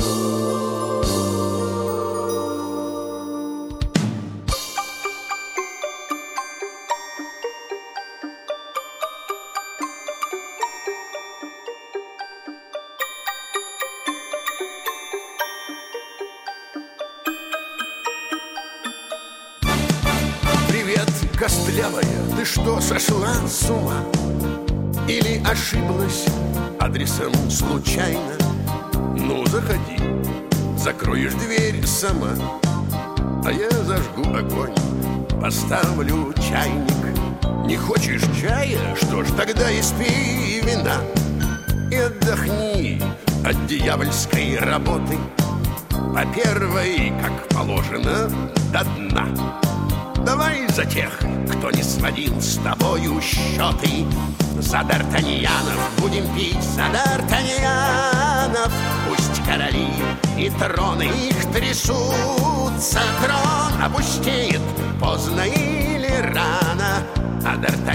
Привет, костлявая, ты что, сошла с ума? Или ошиблась адресом случайно? Ну, заходи, закроешь дверь сама, а я зажгу огонь, поставлю чайник. Не хочешь чая? Что ж, тогда испей вина и отдохни от дьявольской работы. По первой, как положено, до дна. Давай за тех, кто не сводил с тобою счеты. За д'Артаньянов будем пить, за д'Артаньянов. Пусть короли и троны их трясутся. Трон опустеет поздно или рано, а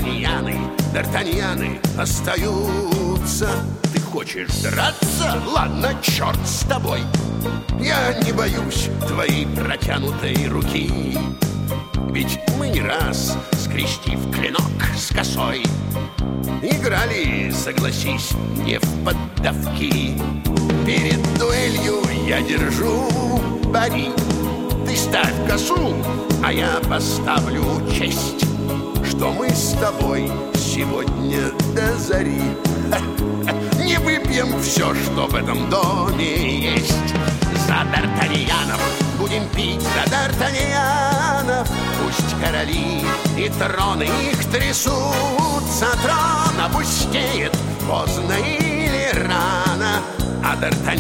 д'Артаньяны остаются. Ты хочешь драться? Ладно, черт с тобой. Я не боюсь твоей протянутой руки. Ведь мы не раз, скрестив клинок с косой, играли, согласись, не в поддавки. Перед дуэлью я держу пари. Ты ставь косу, а я поставлю честь, что мы с тобой сегодня до зари не выпьем все, что в этом доме есть. За д'Артаньянов будем пить, за д'Артаньянов. Пусть короли и троны их трясутся. Трон опустеет поздно или рано, а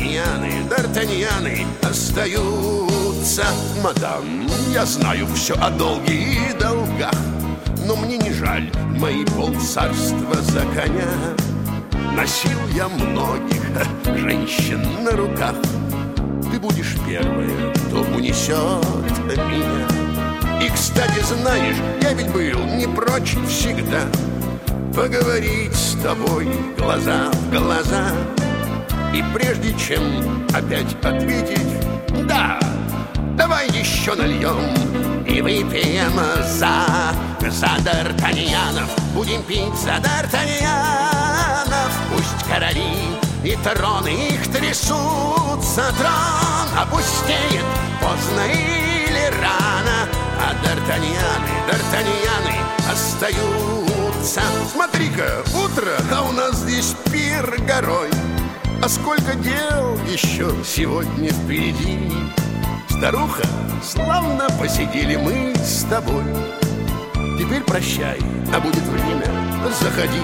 д'Артаньяны остаются. Мадам, я знаю все о долге и долгах, но мне не жаль мои полцарства за коня. Носил я многих женщин на руках. Ты будешь первая, кто унесет меня. И, кстати, знаешь, я ведь был не прочь всегда поговорить с тобой глаза в глаза. И прежде чем опять ответить «да», давай еще нальем и выпьем за д'Артаньянов. Будем пить за д'Артаньянов. Пусть короли и троны их трясутся. Трон опустеет поздно или рано, а д'Артаньяны остаются. Смотри-ка, утро, а у нас здесь пир горой. А сколько дел еще сегодня впереди. Старуха, славно посидели мы с тобой. Теперь прощай, а будет время, заходи.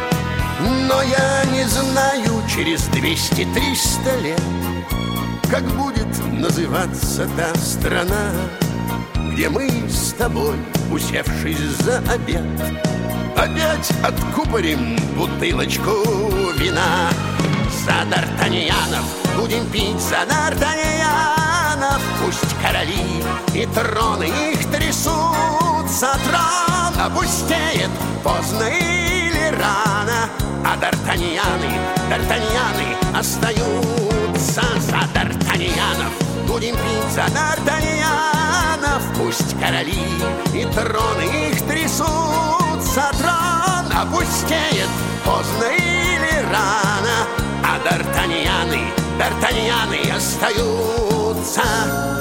Но я не знаю через 200-300 лет, как будет называться та страна, где мы с тобой, усевшись за обед, опять откупорим бутылочку вина. За д'Артаньянов будем пить, за д'Артаньянов. Пусть короли и троны их трясутся. Трон опустеет поздно или рано, а д'Артаньяны остаются. За д'Артаньянов будем пить, за д'Артаньянов. Пусть короли и троны их трясутся. Трон опустеет поздно или рано, а д'Артаньяны остаются.